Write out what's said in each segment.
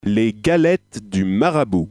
Les galettes du marabout.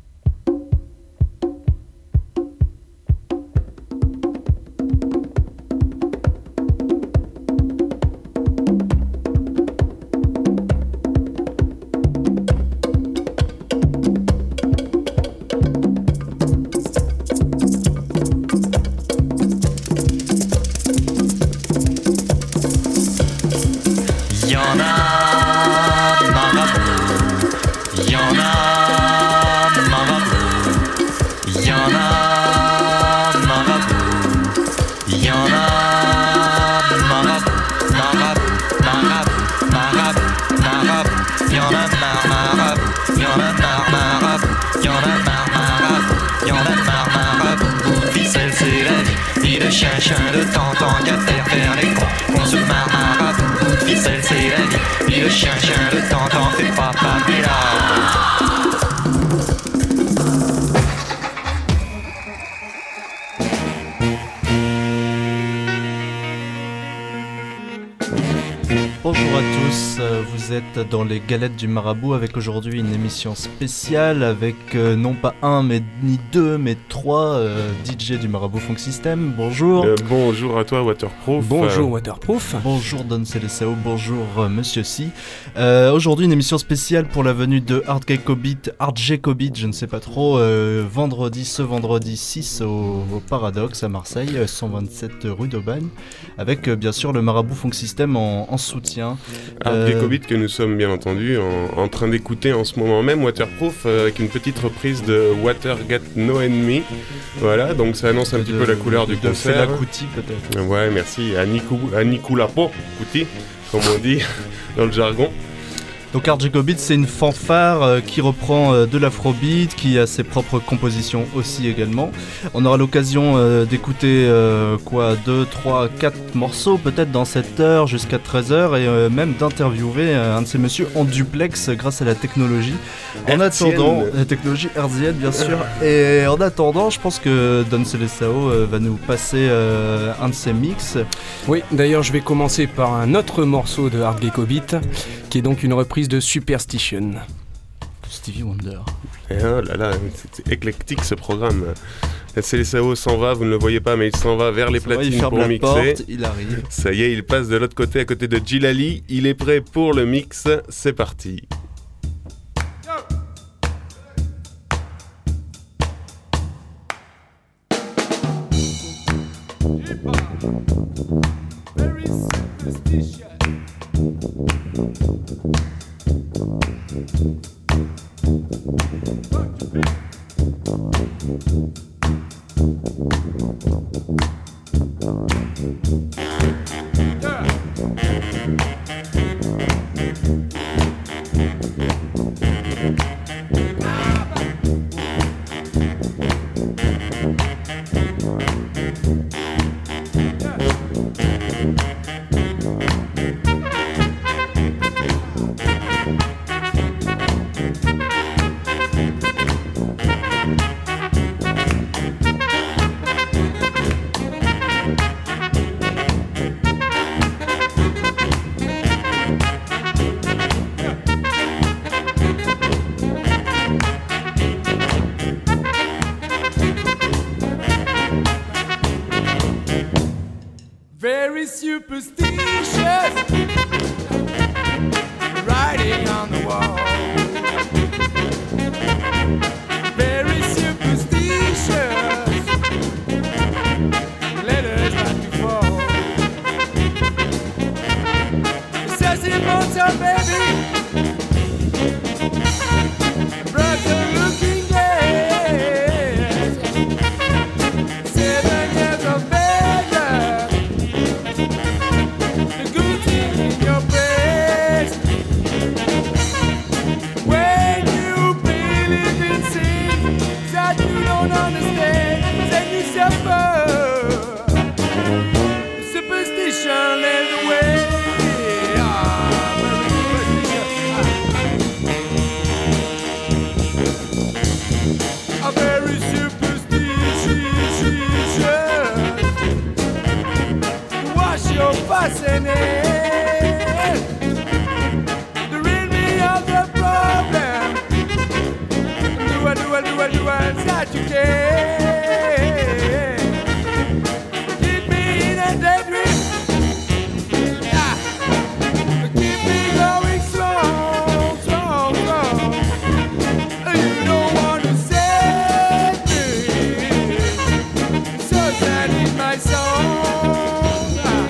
Le temps qu'à faire les cons, on se marre marabout, ficelle c'est la vie, puis le chien, le temps fait pas là. Bonjour à tous, vous êtes dans les galettes du marabout avec aujourd'hui une émission spéciale avec non pas un mais ni deux mais trois DJ du Marabout Funk System. Bonjour. Bonjour à toi Waterproof. Bonjour Waterproof. Bonjour Don Celesao, bonjour Monsieur C. Aujourd'hui une émission spéciale pour la venue de Art Jacobit, je ne sais pas trop, ce vendredi 6 au Paradoxe à Marseille, 127 rue d'Aubagne, avec bien sûr le Marabout Funk System en soutien. Art Jacobit que nous sommes bien entendu en train d'écouter en ce moment même, Waterproof, avec une petite reprise de Water Got No Enemy. Voilà, donc ça annonce un petit peu la couleur du concert. Fela Kuti peut-être. Ouais, merci. Anikulapo Kuti, comme on dit dans le jargon. Donc Art Jacobit, c'est une fanfare qui reprend de l'afrobeat, qui a ses propres compositions aussi également. On aura l'occasion d'écouter 2, 3, 4 morceaux peut-être dans cette heure jusqu'à 13h et même d'interviewer un de ces messieurs en duplex grâce à la technologie. En attendant, la technologie hertzienne bien sûr. Et en attendant, je pense que Don Celesao va nous passer un de ses mix. Oui, d'ailleurs je vais commencer par un autre morceau de Art Jacobit qui est donc une reprise de Superstition. Stevie Wonder. Oh là là, c'est éclectique ce programme. Celesao s'en va, vous ne le voyez pas, mais il s'en va vers les platines pour mixer. Porte, il arrive. Ça y est, il passe de l'autre côté, à côté de Djilali. Il est prêt pour le mix. C'est parti. Very superstitious, writing on the wall. Very superstitious, letters not to fall. It says immortal, baby, brother looking glass, 7 years of bed. The good thing chance that you can. Keep me in a daydream. Ah. Keep me going strong, strong, strong. You don't want to set me. So sad in my song. Ah.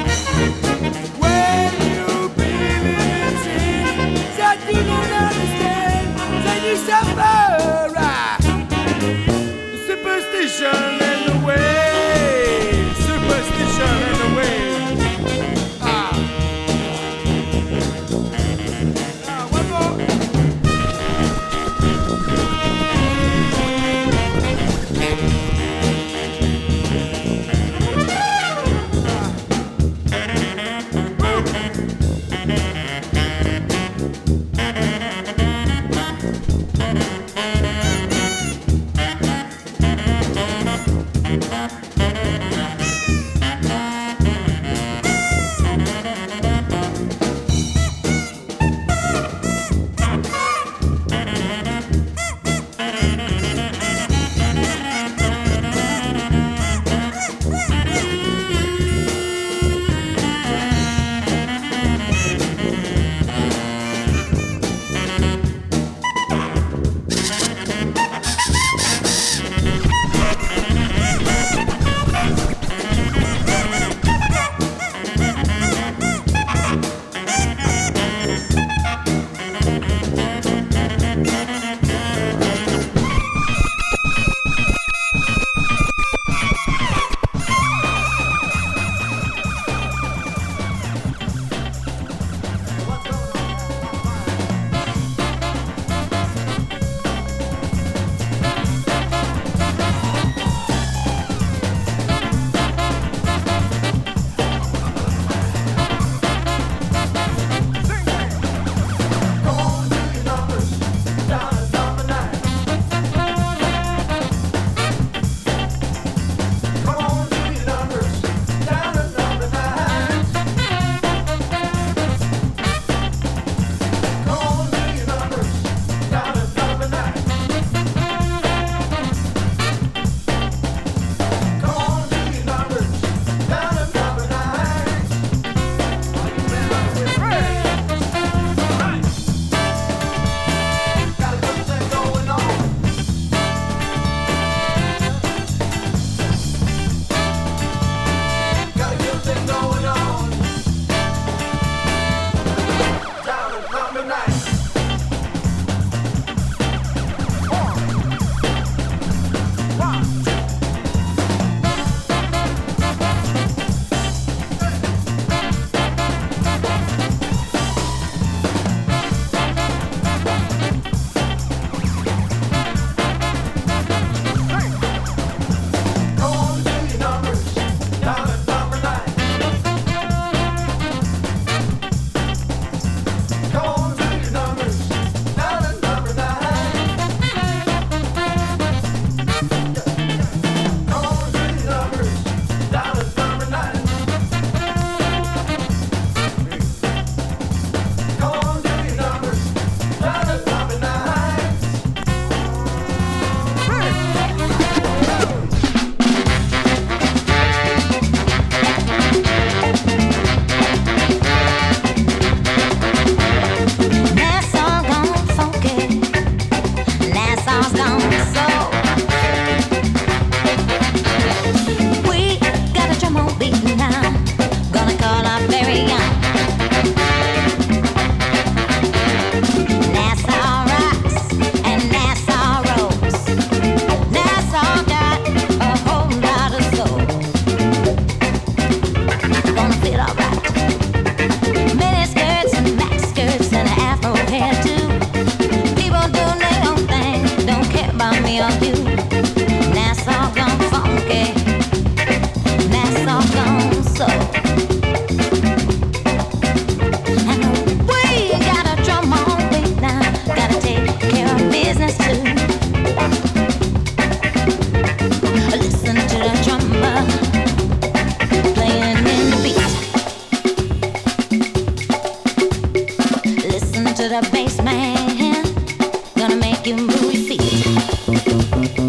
When you believe in things that you don't understand, then you suffer. Ah. Superstition and the way. Superstition and the way. Ah. Ah, one more. to the bass man, gonna make you move your feet.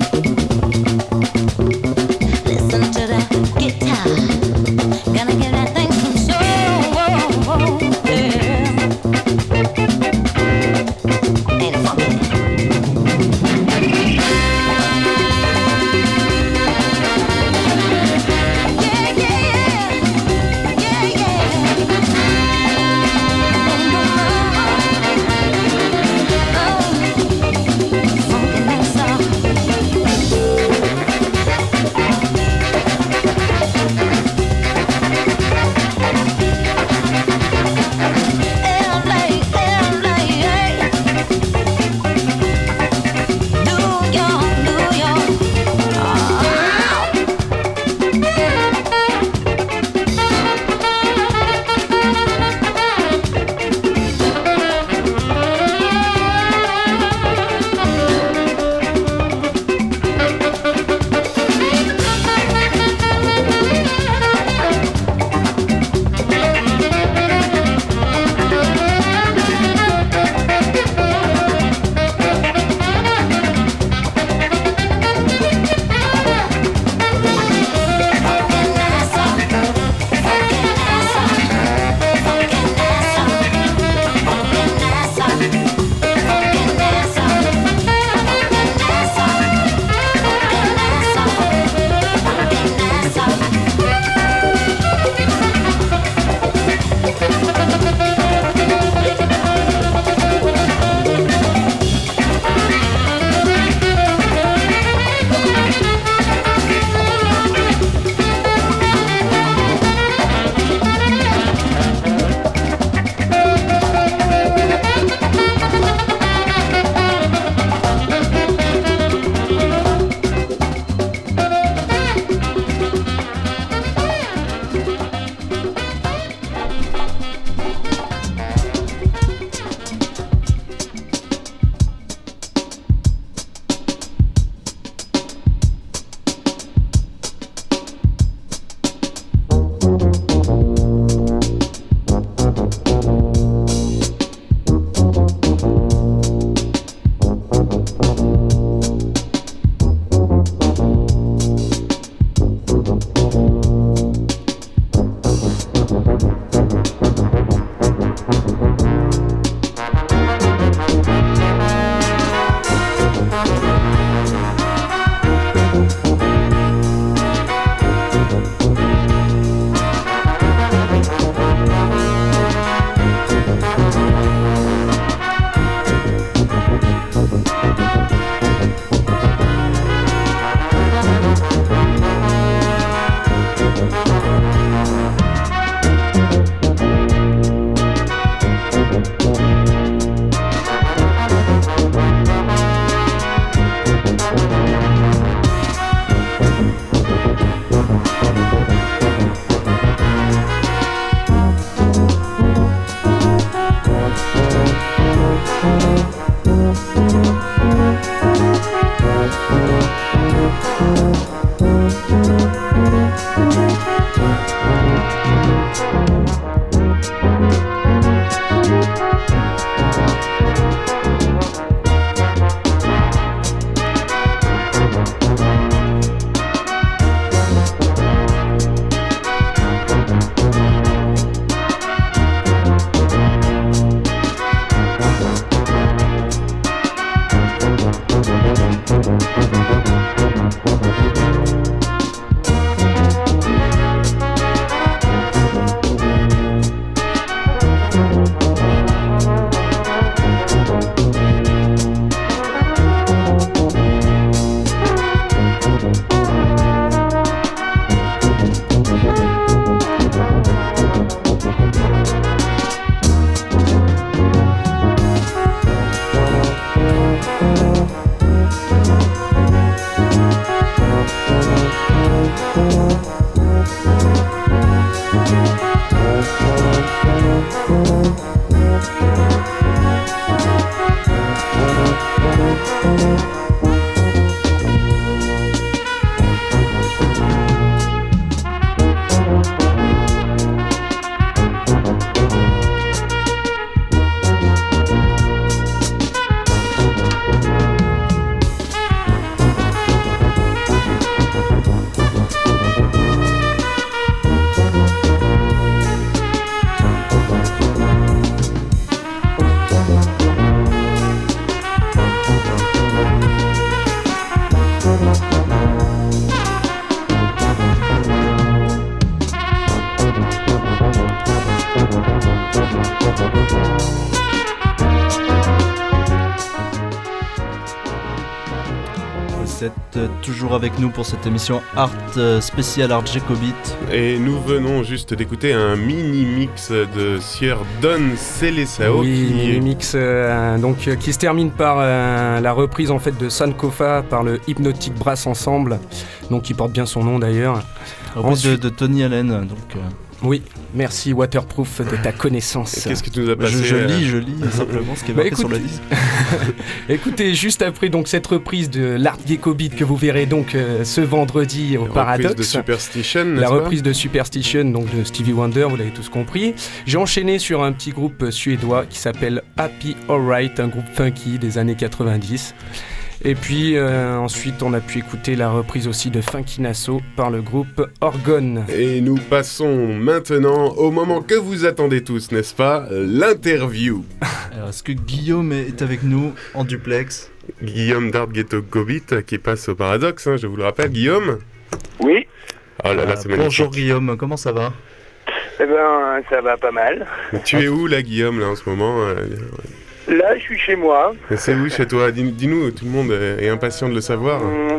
Vous êtes toujours avec nous pour cette émission Art spéciale Art Jacobite. Et nous venons juste d'écouter un mini-mix de Sieur Don Seleção. Oui, mini-mix qui se termine par la reprise en fait de Sankofa par le Hypnotic Brass Ensemble, donc qui porte bien son nom d'ailleurs. Reprise de Tony Allen, donc... Oui, merci Waterproof de ta connaissance. Et qu'est-ce que tu nous as passé Je lis simplement ce qui est marqué sur la liste. Écoutez, juste après donc cette reprise de l'Art Gecko Beat que vous verrez donc ce vendredi au Paradox. La reprise de Superstition, La reprise de Superstition, donc de Stevie Wonder, vous l'avez tous compris. J'ai enchaîné sur un petit groupe suédois qui s'appelle Happy Alright, un groupe funky des années 90. Et puis ensuite on a pu écouter la reprise aussi de Funky Nassau par le groupe Orgone. Et nous passons maintenant au moment que vous attendez tous, n'est-ce pas? L'interview. Alors est-ce que Guillaume est avec nous en duplex? Guillaume d'Art Gecko Beat qui passe au Paradoxe, je vous le rappelle. Guillaume? Oui. Oh là là, c'est magnifique. Bonjour Guillaume, comment ça va? Eh ben, ça va pas mal. Tu es où là, Guillaume, là en ce moment? Là, je suis chez moi. C'est où chez toi? Dis-nous, tout le monde est impatient de le savoir.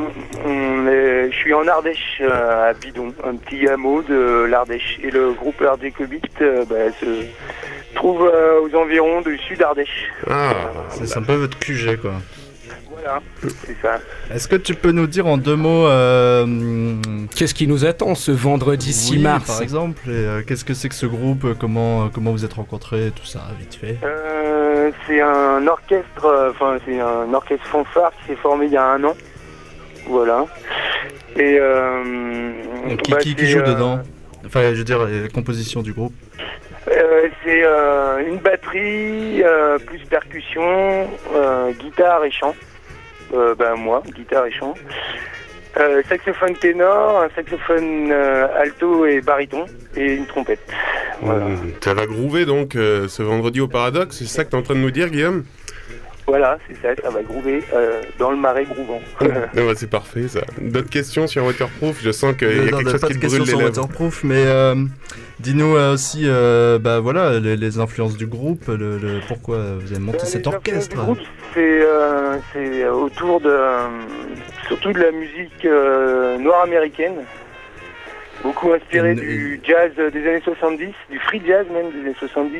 Je suis en Ardèche, à Bidon, un petit hameau de l'Ardèche. Et le groupe Art Gecko Beat se trouve aux environs du sud Ardèche. Ah, c'est un peu votre QG quoi. Voilà, c'est ça. Est-ce que tu peux nous dire en deux mots qu'est-ce qui nous attend ce vendredi 6 mars par exemple, et qu'est-ce que c'est que ce groupe, comment vous êtes rencontrés, tout ça, vite fait. C'est un orchestre, c'est un orchestre fanfare qui s'est formé il y a 1 an. Voilà. Et qui joue dedans? Enfin, je veux dire, la composition du groupe. C'est une batterie, plus percussion, guitare et chant. Moi, guitare et chant. Saxophone ténor, un saxophone alto et baryton, et une trompette. Voilà. Ça va groover donc ce vendredi au Paradoxe, c'est ça que tu es en train de nous dire, Guillaume? Voilà, c'est ça va groover dans le marais grouvant. C'est parfait ça. D'autres questions sur Waterproof? Je sens qu'il y a quelque chose qui te brûle les sur lèvres. Waterproof, mais dis-nous aussi les influences du groupe, pourquoi vous avez monté cet orchestre. Le groupe, c'est autour surtout de la musique noire américaine, beaucoup inspiré du jazz des années 70, du free jazz même des années 70.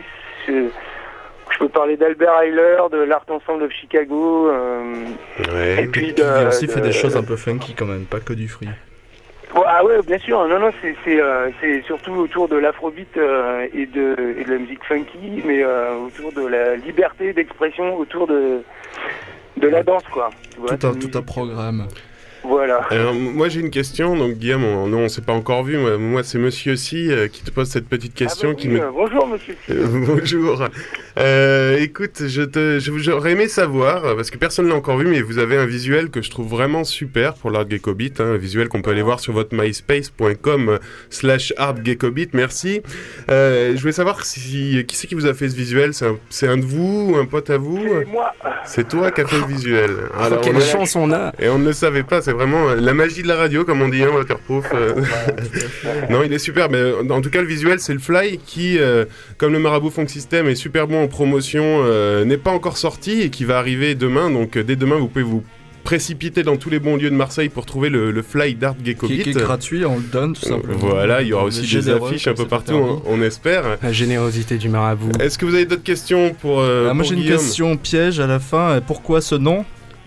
Je peux parler d'Albert Ayler, de l'Art Ensemble of Chicago. Et puis qui aussi fait des choses un peu funky quand même, pas que du free. Ah ouais, bien sûr. Non, c'est surtout autour de l'afrobeat et de la musique funky, mais autour de la liberté d'expression, autour de la danse, quoi. Tu vois, tout un programme. Voilà. Alors, moi j'ai une question, donc Guillaume, on s'est pas encore vu, moi c'est Monsieur Si qui te pose cette petite question. Bonjour Monsieur Si. Bonjour. Écoute, j'aurais aimé savoir, parce que personne l'a encore vu, mais vous avez un visuel que je trouve vraiment super pour l'Art Gecko Beat, un visuel qu'on peut aller voir sur votre myspace.com/Art Gecko Beat, merci. Je voulais savoir qui c'est qui vous a fait ce visuel, c'est un de vous, un pote à vous? C'est moi. C'est toi qui as fait le visuel. Alors, quelle chance on a. Et on ne le savait pas, c'est vraiment la magie de la radio, comme on dit, Waterproof. Non, il est super, mais en tout cas, le visuel, c'est le Fly qui, comme le Marabout Funk System, est super bon en promotion, n'est pas encore sorti et qui va arriver demain. Donc, dès demain, vous pouvez vous précipiter dans tous les bons lieux de Marseille pour trouver le Fly d'Art Gecko Beat. Qui est gratuit, on le donne tout simplement. Voilà, il y aura aussi des affiches un peu partout, on espère. La générosité du Marabout. Est-ce que vous avez d'autres questions pour moi j'ai une question piège à la fin, pourquoi ce nom?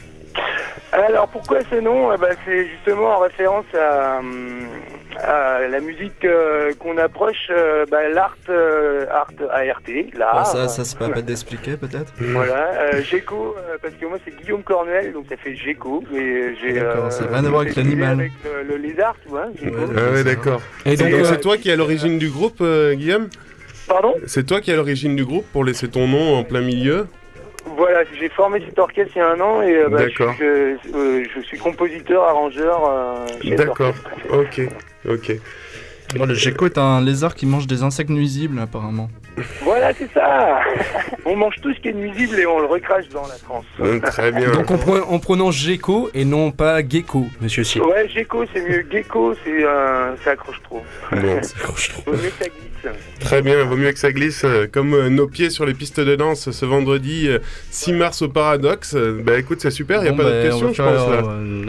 Alors pourquoi ce nom? C'est justement en référence à la musique qu'on approche, l'art, ART, l'art. Ça se peut pas d'expliquer peut-être. Voilà, Gecko, parce que moi c'est Guillaume Cornel, donc ça fait Gecko. D'accord, ça n'a rien à voir avec l'animal. Avec le lézard, tu vois. Gecko. Ah ouais, d'accord. Et donc c'est toi qui es à l'origine du groupe, Guillaume? Pardon? C'est toi qui es à l'origine du groupe pour laisser ton nom en plein milieu? Voilà, j'ai formé cet orchestre il y a 1 an et D'accord. je suis compositeur, arrangeur. D'accord, ok. Bon, le gecko est un lézard qui mange des insectes nuisibles apparemment. Voilà, c'est ça. On mange tout ce qui est nuisible et on le recrache dans la transe. Très bien. Donc on prononce Gecko et non pas Gecko, monsieur Si. Ouais, Gecko c'est mieux. Gecko ça accroche trop. Bon. Ça accroche trop. Vaut mieux que ça glisse. Très bien, vaut mieux que ça glisse. Comme nos pieds sur les pistes de danse ce vendredi 6 mars au Paradoxe. Écoute, c'est super, il n'y a pas d'autres questions, je pense. Là. Non.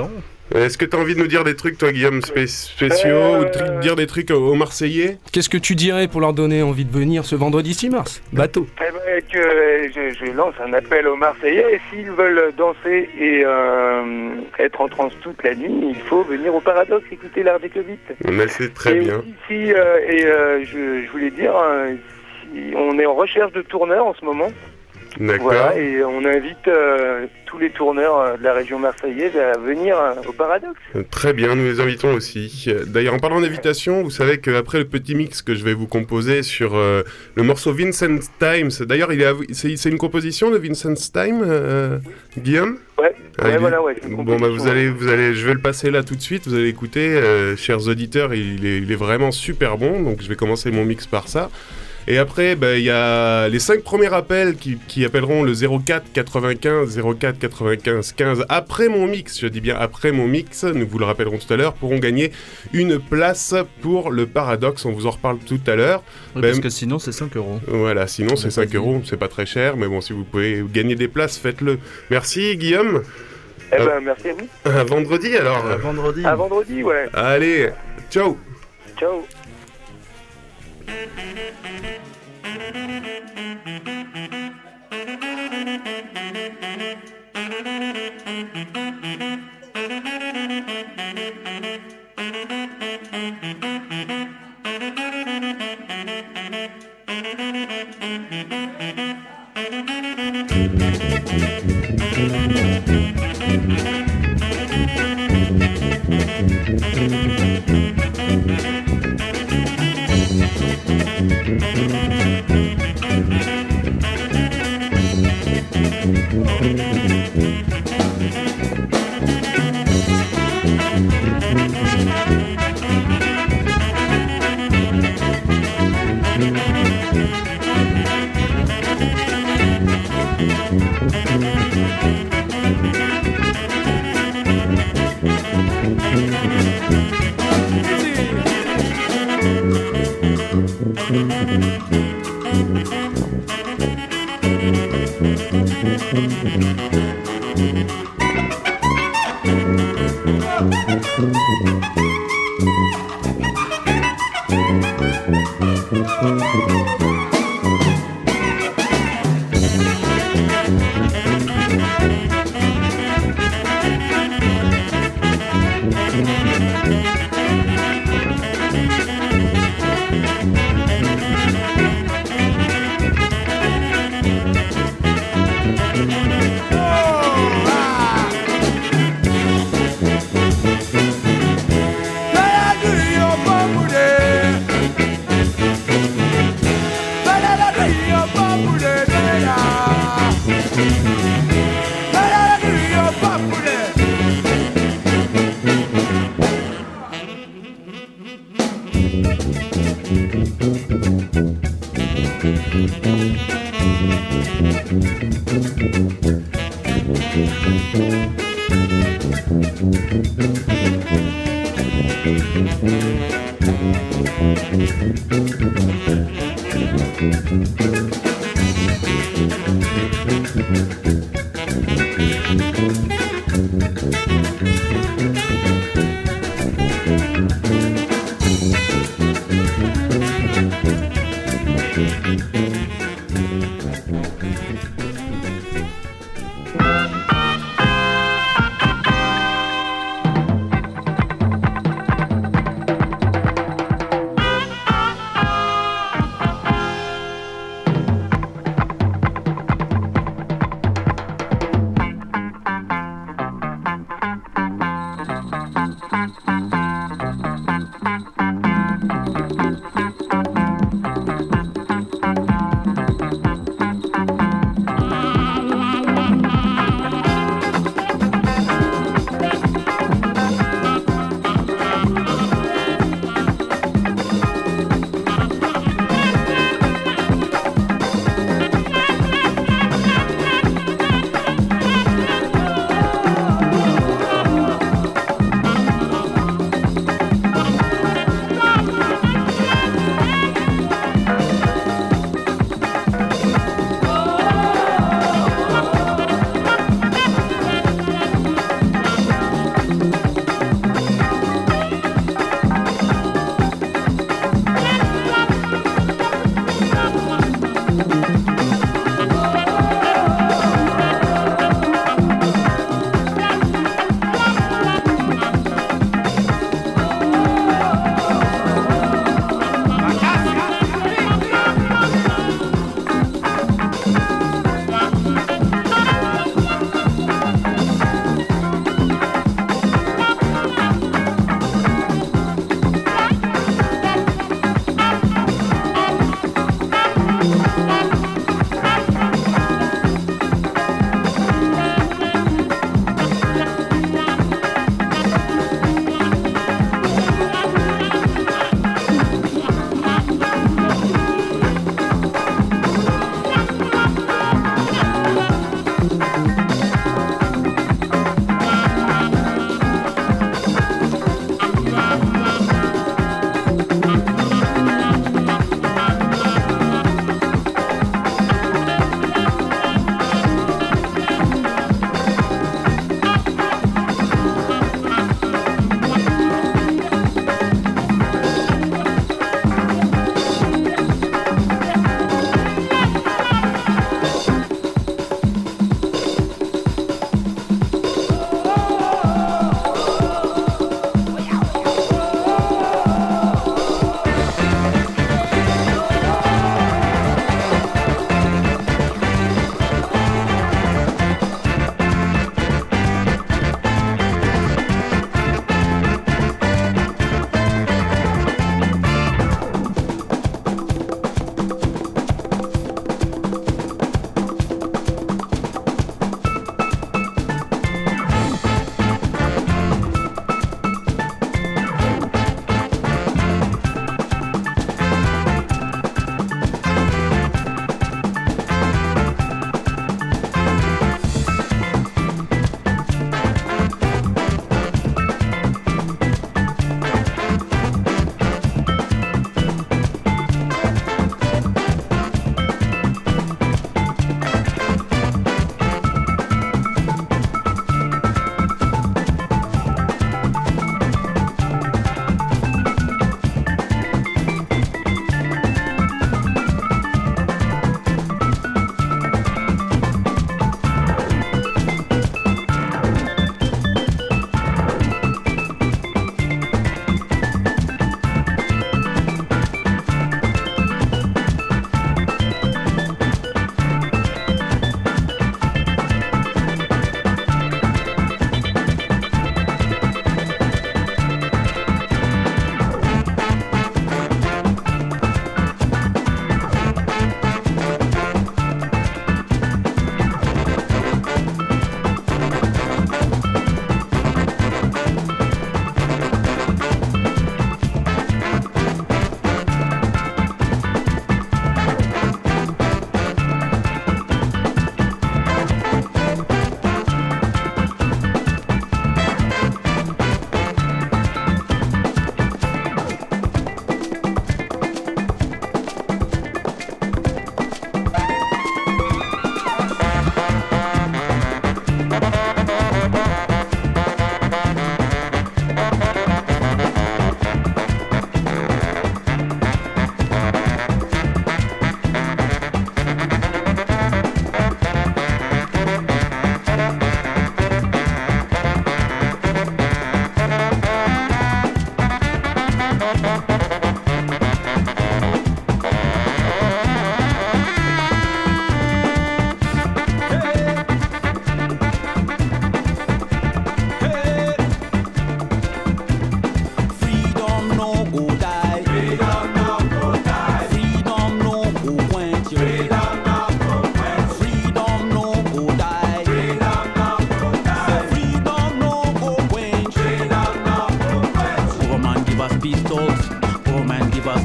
Est-ce que tu as envie de nous dire des trucs, toi, Guillaume, spéciaux, ou dire des trucs aux Marseillais? Qu'est-ce que tu dirais pour leur donner envie de venir ce vendredi 6 mars? Bateau. Eh ben, que je lance un appel aux Marseillais. S'ils veulent danser et être en transe toute la nuit, il faut venir au Paradoxe écouter l'art des Clovis. Mais c'est très bien. Je voulais dire, on est en recherche de tourneurs en ce moment. D'accord. Voilà, et on invite tous les tourneurs de la région marseillaise à venir au Paradoxe. Très bien, nous les invitons aussi. D'ailleurs, en parlant d'invitation, vous savez qu'après le petit mix que je vais vous composer sur le morceau Vincent Times, d'ailleurs, c'est une composition de Vincent Time, Guillaume? Ouais, voilà, ouais. Bon, bah, je vais le passer là tout de suite, vous allez écouter, chers auditeurs, il est vraiment super bon, donc je vais commencer mon mix par ça. Et après, il y a les 5 premiers appels qui appelleront le 04 95 04 95 15 après mon mix, je dis bien après mon mix, nous vous le rappellerons tout à l'heure, pourront gagner une place pour le Paradoxe, on vous en reparle tout à l'heure. Oui, parce que sinon c'est 5 €. Voilà, sinon c'est 5 €, c'est pas très cher, mais bon, si vous pouvez gagner des places, faites-le. Merci Guillaume. Eh ben, merci à vous. À vendredi alors. À vendredi. À vendredi, ouais. Allez, ciao. Ciao.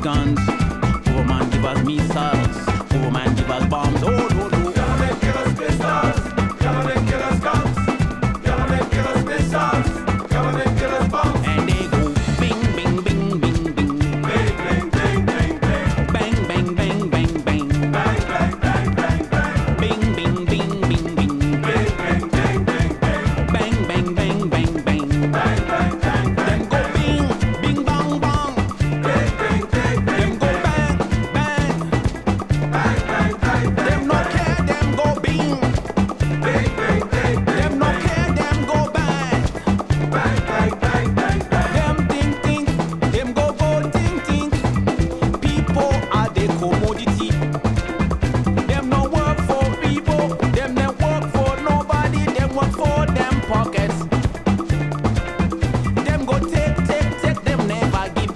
guns. Poor man give us missiles. Poor man give us bombs. Oh, no, no. Government give us pistols. Government give us guns. Government give us missiles. Government give us bombs. And they go bing, bing, bing, bing, bing. Bing, bing, bing, bing, bing. Bang, bang, bang, bang, bang. Bang, bang, bang, bang, bang. Bing, bing, bing, bing, bing. Bing, bing, bing, bing, bing. Bang, bang, bang, bang, bang. Bang, bang, bang, bang. Them go bing, bing, bang, bang. Bing, bing, bing, bing. Them go bang, bang. Bang, bang, bang, bang. Them no care, them go bing. Bing, bing, bing, bing. Them no care, them go bang. Bang, bang, bang, bang, bang. Them think, them go think. People are the commodity. Them no work for people. Them no work for nobody. Them work for them pockets. Them go take. Them never give.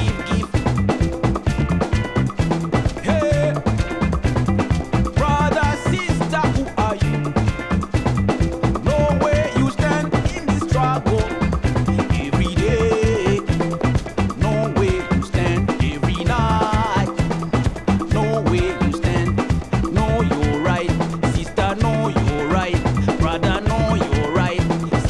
Hey, brother, sister, who are you? No way you stand in this struggle every day. No way you stand every night. No way you stand. Know you're right, sister. Know you're right, brother. Know you're right,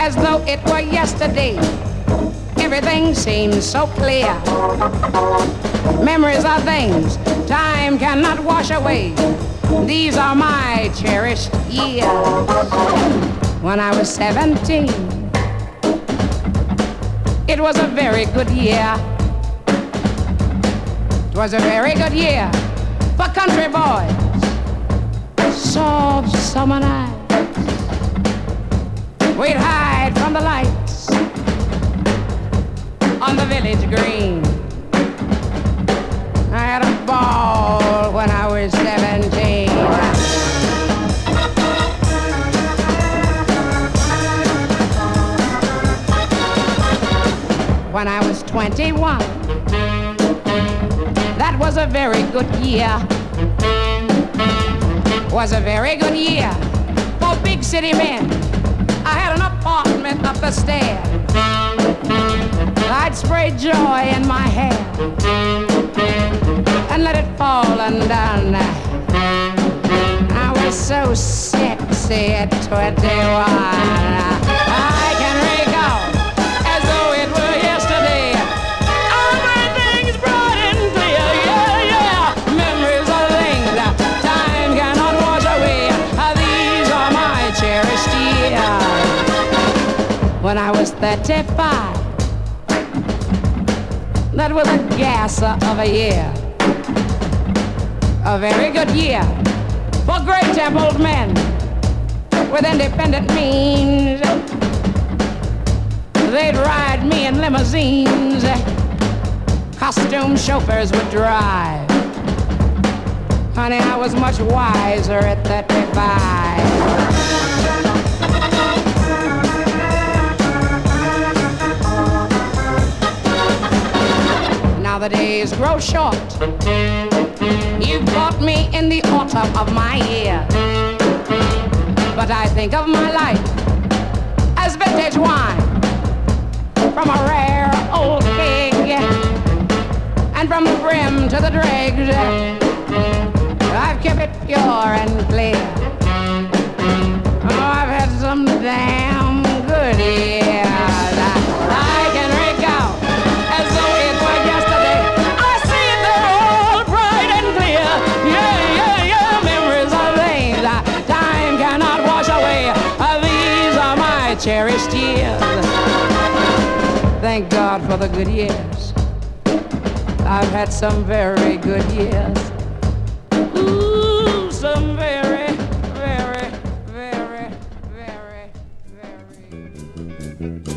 as though it were yesterday. Everything seems so clear. Memories are things time cannot wash away. These are my cherished years. When I was 17, it was a very good year. It was a very good year for country boys. Soft summer nights, we'd hide from the lights on the village green. I had a ball when I was 17. When I was 21, that was a very good year. Was a very good year for big city men. I had an apartment up the stairs. I'd spray joy in my hair and let it fall undone. I was so sexy at 21. I can recall as though it were yesterday. Everything's bright and clear, yeah, yeah. Memories of things time cannot wash away. These are my cherished years. When I was 35, that was a gasser of a year. A very good year for great templed men with independent means. They'd ride me in limousines. Costume chauffeurs would drive. Honey, I was much wiser at 35. Now the days grow short. You caught me in the autumn of my year. But I think of my life as vintage wine from a rare old keg, and from the brim to the dregs I've kept it pure and clear. Oh, I've had some damn good years. I can recall as though it were yesterday. I see they're all bright and clear. Yeah, yeah, yeah. Memories of things time cannot wash away. These are my cherished years. Thank God for the good years. I've had some very good years. Ooh, some very, very, very, very, very.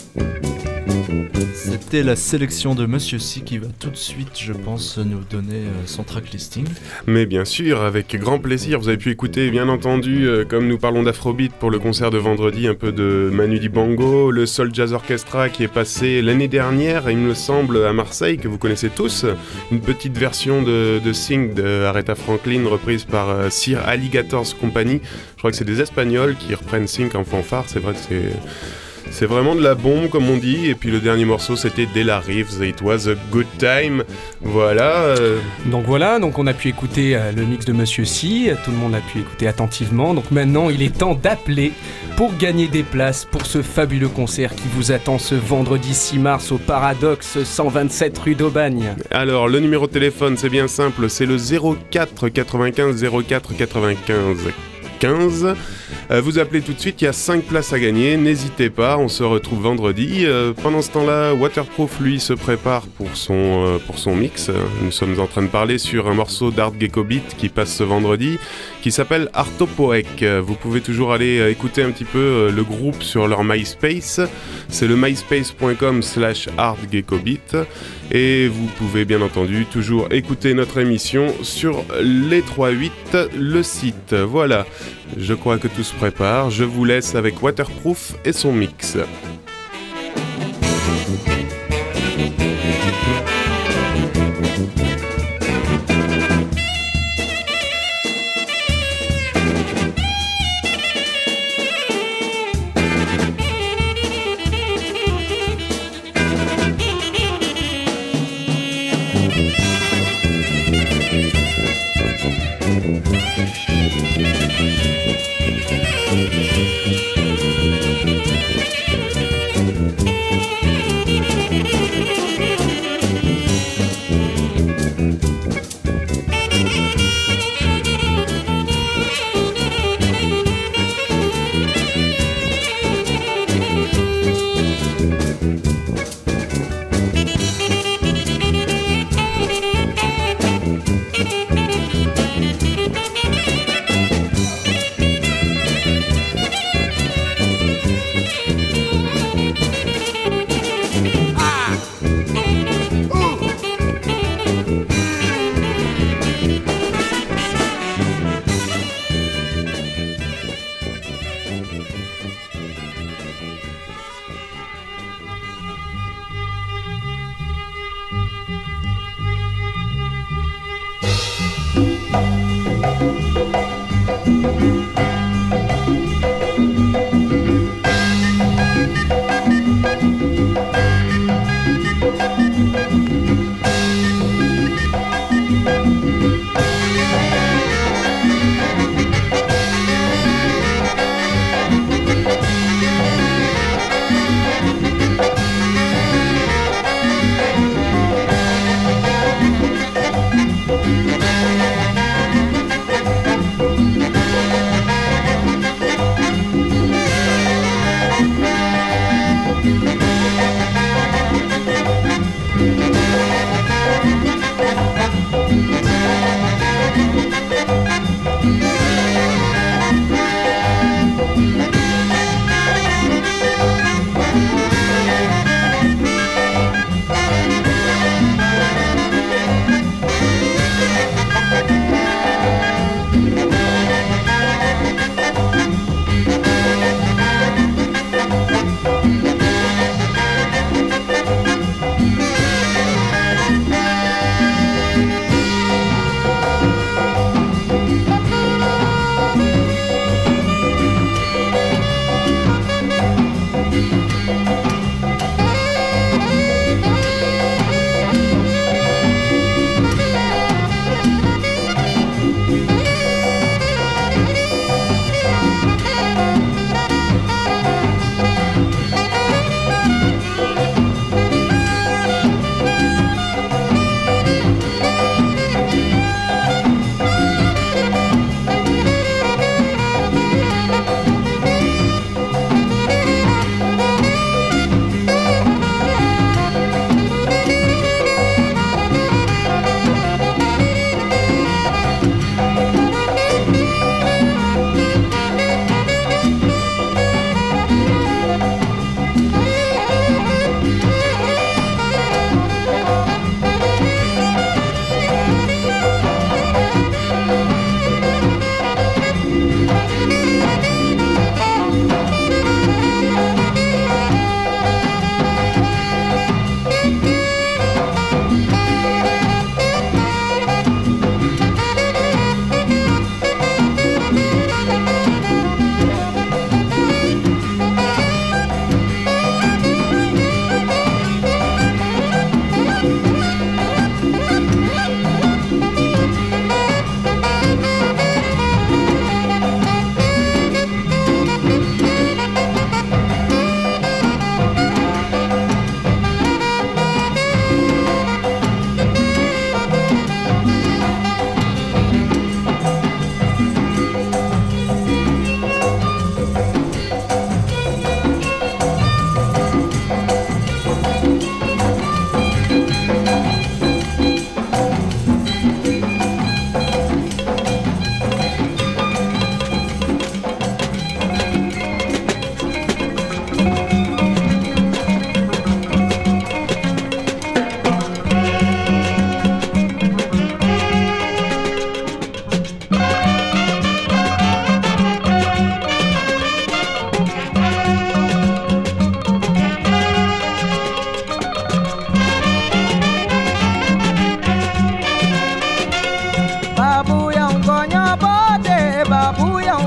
C'était la sélection de Monsieur C qui va tout de suite, je pense, nous donner son track listing. Mais bien sûr, avec grand plaisir. Vous avez pu écouter, bien entendu, comme nous parlons d'Afrobeat pour le concert de vendredi, un peu de Manu Dibango, le Soul Jazz Orchestra qui est passé l'année dernière, il me semble, à Marseille, que vous connaissez tous. Une petite version de Sing de Aretha Franklin, reprise par Sir Alligator's Company. Je crois que c'est des Espagnols qui reprennent Sing en fanfare. C'est vrai que c'est vraiment de la bombe, comme on dit. Et puis le dernier morceau, c'était Della Reeves, It Was a Good Time. Voilà. Donc on a pu écouter le mix de Monsieur C. Tout le monde a pu écouter attentivement. Donc maintenant, il est temps d'appeler pour gagner des places pour ce fabuleux concert qui vous attend ce vendredi 6 mars au Paradoxe 127 rue d'Aubagne. Alors, le numéro de téléphone, c'est bien simple. C'est le 04 95 04 95 15. Vous appelez tout de suite, il y a 5 places à gagner, n'hésitez pas, on se retrouve vendredi. Pendant ce temps-là, Waterproof, lui, se prépare pour son mix. Nous sommes en train de parler sur un morceau d'Art Gecko Beat qui passe ce vendredi, qui s'appelle Artopoek. Vous pouvez toujours aller écouter un petit peu le groupe sur leur MySpace. C'est le myspace.com/artgeckobeat. Et vous pouvez bien entendu toujours écouter notre émission sur les 3-8, le site. Voilà, je crois que tout se prépare. Je vous laisse avec Waterproof et son mix.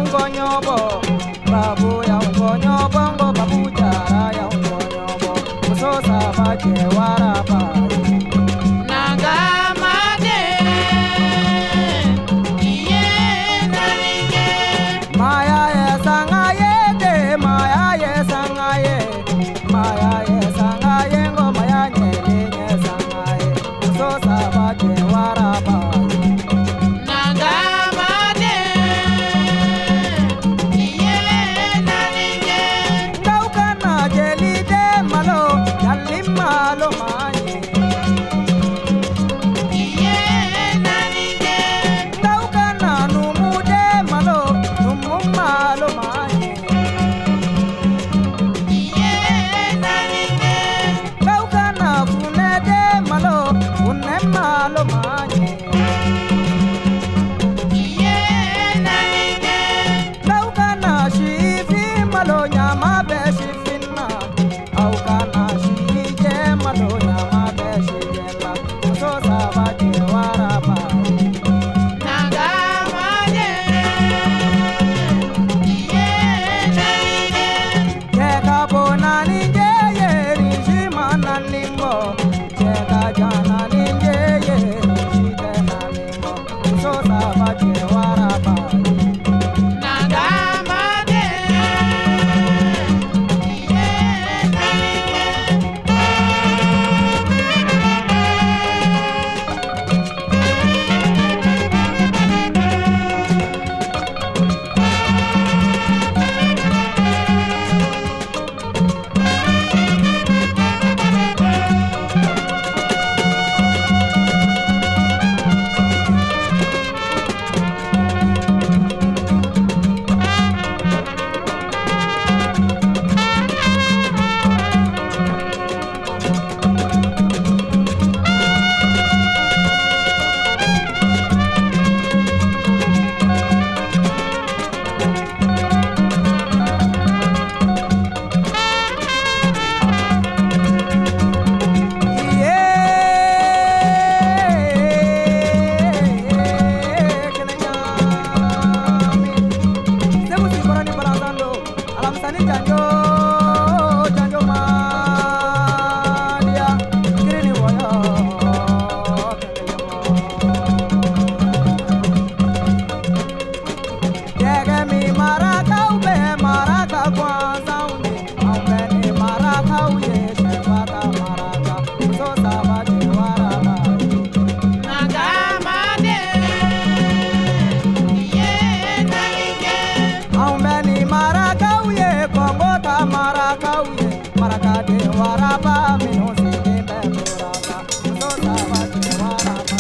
ungonyobo, babu ya ungonyobo, ngo babu jara ya ungonyobo, musosa baje waraba. Nangamade, iye naringe. Maya ye sangaye de, maya ye sangaye, maya ye sangaye, ngo maya nyele nye sangaye, musosa baje waraba. Nangamade, iye naringe. Ngaukana jeli de malo, jali malo manye. Iye naringe. Ngaukana numu de malo, numu malo manye. Iye naringe. Ngaukana fune de malo, fune malo manye. Iye naringe. Ngaukana shifi malo nyama be shifina. Aukana shije malo nyama be shijela. Musosa baje waraba. Nangamade, iye naringe. Cheka bona ninje ye rijima naningo. Cheka jana ninje ye rijite naningo. Musosa baje waraba. Nangamade, iye Nangamade, iye naringe. Aumeni marakauye, kongota marakauye, marakade waraba, minosi dime buraba, musosa baje waraba.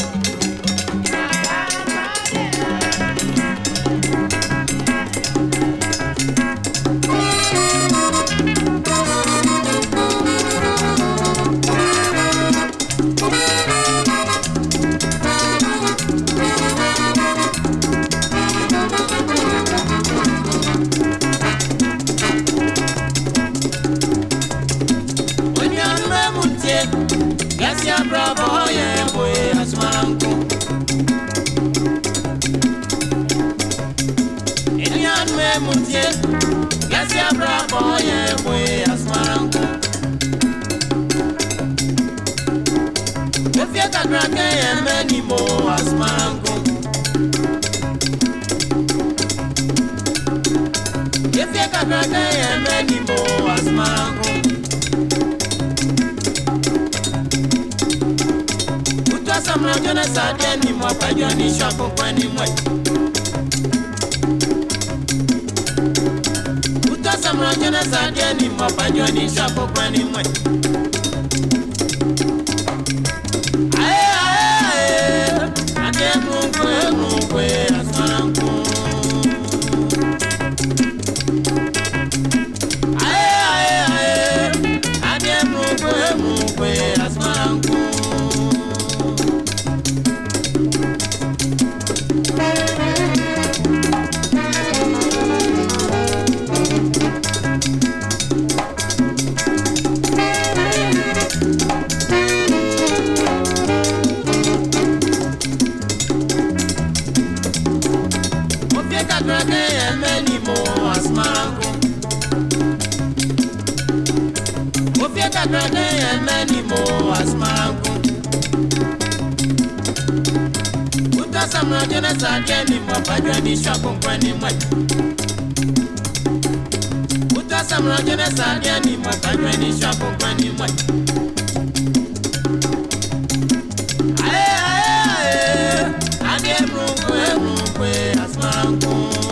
Onyanme mutie, gasia bravo ye boy asmaranko. Onyanme mutie, gasia bravo ye boy asmaranko. Efia kakrake ye meni mo asmaranko. Efia kakrake ye meni mo asmaranko. Samra jona sadie ni mwa pa joni shako kwani mwe. Uta samra jona sadie ni mwa pa joni shako kwani mwe. Ae ae ae, ade mungwe asmaranku. Ae ae ae, ade mungwe asmaranku. Saturday and many more as Marangu. Uta samra jena sajeni mo pajani shako kwani mwe. Uta samra jena sajeni mo pajani shako kwani mwe. Aye aye aye, ade mrungwe as Marangu.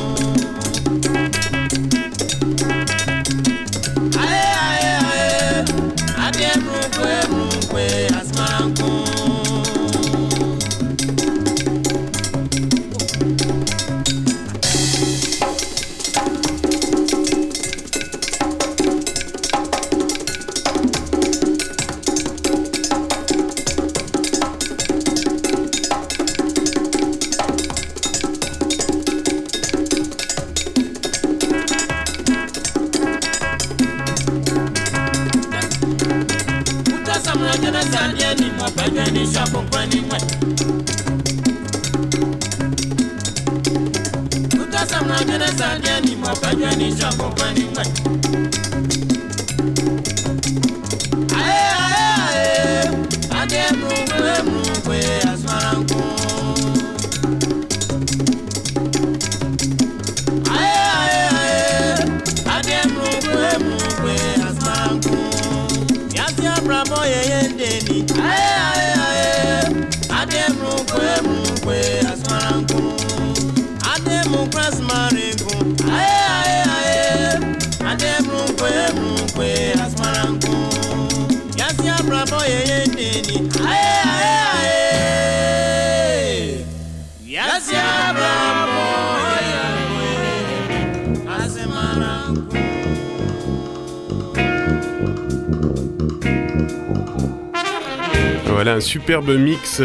Voilà un superbe mix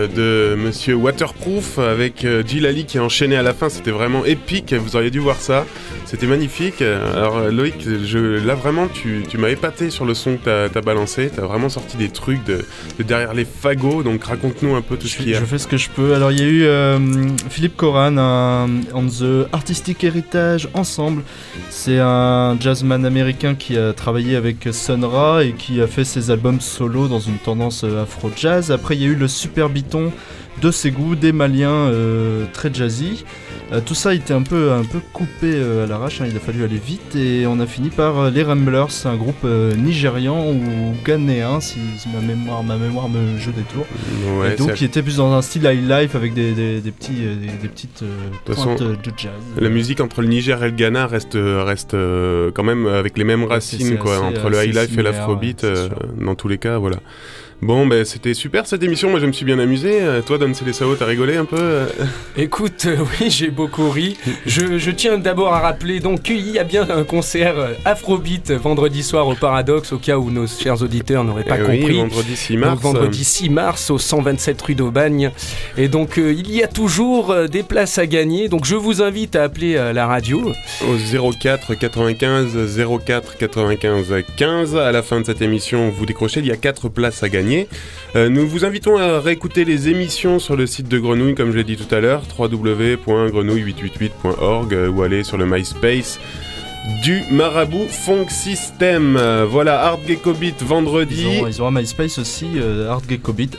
de Monsieur Waterproof avec Djilali qui a enchaîné à la fin, c'était vraiment épique, vous auriez dû voir ça, c'était magnifique. Alors Loïc, là vraiment tu m'as épaté sur le son que t'as balancé, t'as vraiment sorti des trucs de derrière les fagots, donc raconte-nous un peu tout ce qu'il y a. Je fais ce que je peux. Alors il y a eu Philippe Coran, On the Artistic Heritage Ensemble, c'est un jazzman américain qui a travaillé avec Sun Ra et qui a fait ses albums solo dans une tendance afro-jazz. Après il y a eu le Super Biton de ses goûts, des Maliens très jazzy. Tout ça était un peu coupé à l'arrache, il a fallu aller vite et on a fini par les Ramblers, un groupe nigérian ou ghanéen si ma mémoire me joue des tours. Ouais, et donc qui était plus dans un style high life avec des petites pointes de jazz. La musique entre le Niger et le Ghana reste quand même avec les mêmes racines quoi, entre le high life et l'afrobeat dans tous les cas, voilà. Bon, ben c'était super cette émission, moi je me suis bien amusé. Toi, Don Célessao, t'as rigolé un peu Écoute, oui, j'ai beaucoup ri. Je tiens d'abord à rappeler donc qu'il y a bien un concert Afrobeat vendredi soir au Paradoxe, au cas où nos chers auditeurs n'auraient pas compris. Oui, vendredi 6 mars. Donc, vendredi 6 mars au 127 rue d'Aubagne. Et donc il y a toujours des places à gagner. Donc je vous invite à appeler la radio au 04 95 04 95 15. À la fin de cette émission, vous décrochez, il y a 4 places à gagner. Nous vous invitons à réécouter les émissions sur le site de Grenouille, comme je l'ai dit tout à l'heure, www.grenouille888.org ou aller sur le MySpace du Marabout Funk System. Voilà, Art Gecko Beat vendredi. Ils ont un MySpace aussi, Art Gecko Beat,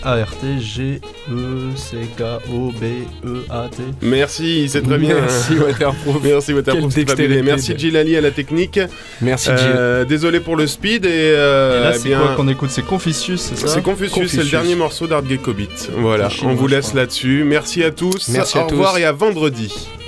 ARTGECKOBEAT. Merci, c'est très bien. Merci Waterproof. Merci Waterproof, c'est fabuleux. Merci Djilali à la technique. Merci Djilali. Désolé pour le speed. Et là, c'est quoi qu'on écoute? C'est Confucius, c'est ça? C'est Confucius, c'est le dernier morceau d'Art Gecko Beat. Voilà, on vous laisse là-dessus. Merci à tous. Merci au revoir et à vendredi.